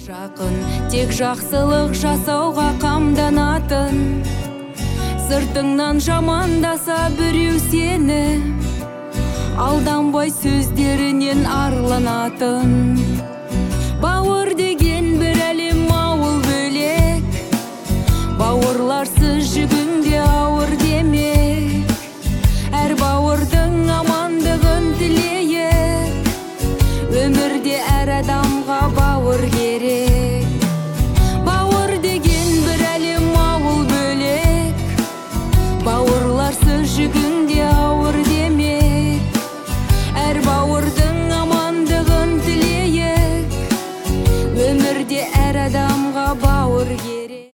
Жақын тек жақсылық жасауға қамданатын, сыртыңнан жамандаса біреу сені, алданбай сөздерінен арланатын.